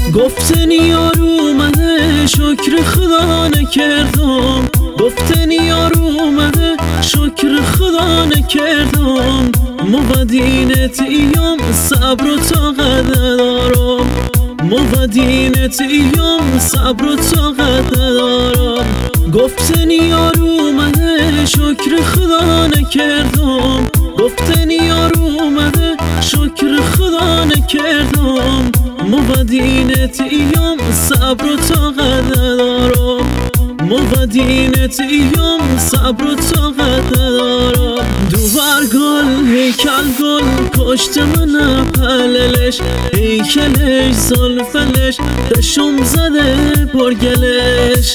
گفتن یار اومده شکر خدا نکردم، گفتن یار اومده شکر خدا نکردم. مبدینت ایام صبر و طاقت ندارم، مبدینت ایام صبر و طاقت ندارم. گفتن یار اومده شکر خدا نکردم، گفتن یار اومده شکر خدا نکردم. مبدینت ایام صبر و طاقت ندارم، مبدینت ایام صبر و طاقت ندارم. دوبار گل هیکل گل کشت من پللش، هیکلش زلفلش دشم زده پرگلش.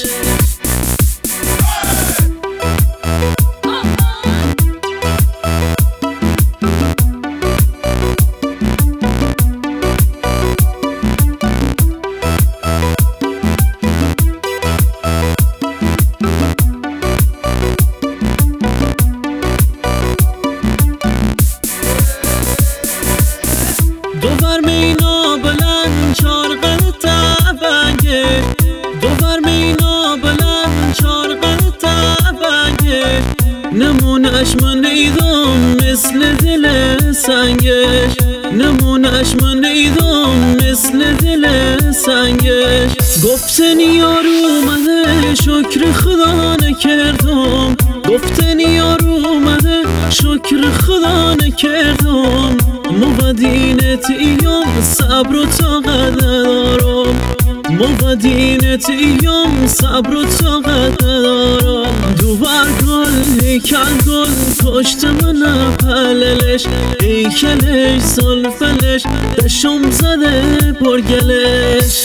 دوبر مینا بلند چارقه تفنگه، دوبر مینا بلند چارقه تفنگه. نمونش من ایدم مثل دل سنگش، نمونش من ایدم مثل دل سنگش. گفتن یار اومده شکر خدا نکردم، گفتن یار اومده شکر خدا نکردم. مبدینت ایام صبر و طاقت ندارم، مبدینت ایام صبر و طاقت ندارم. دوبر گل هیکل گل کشت من پللش، هیکلش زلفلش دشم زده پرگلش.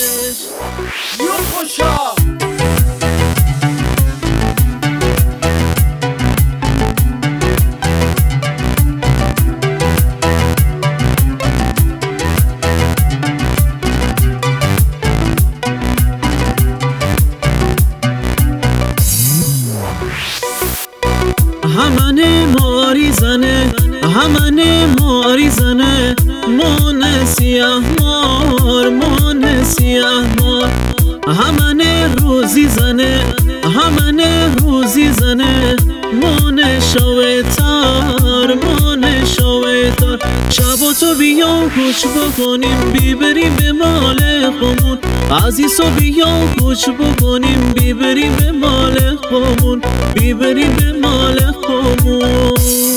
همنه ماری زنه، همنه ماری زنه. مون سیاه مار، مون سیاه مار. همنه روزی زنه، همنه روزی زنه. مون شویتار، مون شویتار. شب و تو بیا کوچ بکنیم بیبریم به مال خمون، عزیز و بیا کوچ بکنیم بیبریم به مال خمون، بیبریم به مال خمون.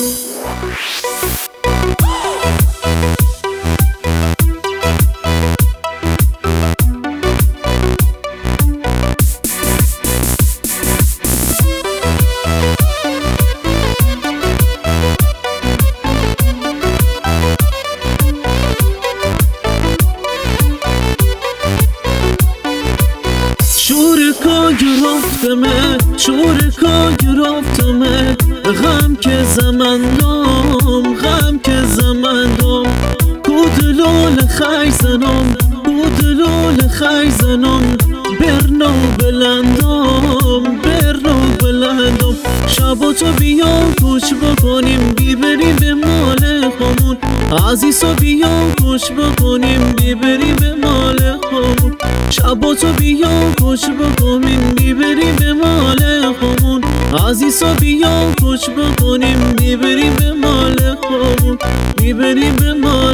گرفتمه شور کا گرفتمه. غم که زمندم، غم که زمندم. کودلول خیزنم، کودلول خیزنم. برنو بلندم، برنو بلندم. شب و تو بیا کوچ بکنیم بیبریم به مال خمون، عزیز و بیا کوچ بکنیم بیبریم به مال خمون. شب و تو بیا کوچ بکنیم بیبریم به مال خمون، عزیز و بیا کوچ بکنیم بیبریم به مال خمون، بیبریم به مال